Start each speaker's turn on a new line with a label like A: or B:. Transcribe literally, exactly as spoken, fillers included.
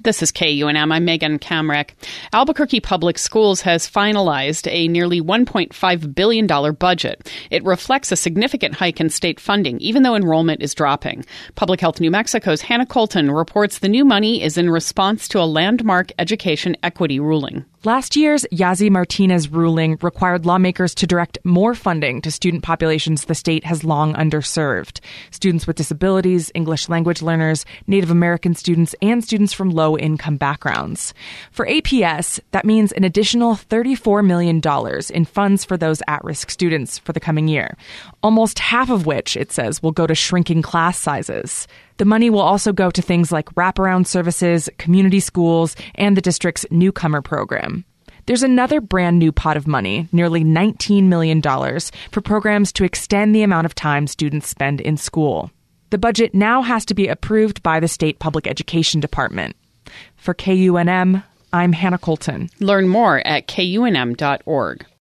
A: This is K U N M. I'm Megan Kamrek. Albuquerque Public Schools has finalized a nearly one point five billion dollars budget. It reflects a significant hike in state funding, even though enrollment is dropping. Public Health New Mexico's Hannah Colton reports the new money is in response to a landmark education equity ruling.
B: Last year's Yazzie Martinez ruling required lawmakers to direct more funding to student populations the state has long underserved. Students with disabilities, English language learners, Native American students, and students from low-income backgrounds. For A P S, that means an additional thirty-four million dollars in funds for those at-risk students for the coming year, almost half of which, it says, will go to shrinking class sizes. The money will also go to things like wraparound services, community schools, and the district's newcomer program. There's another brand new pot of money, nearly nineteen million dollars, for programs to extend the amount of time students spend in school. The budget now has to be approved by the state public education department. For K U N M, I'm Hannah Colton.
A: Learn more at K U N M dot org.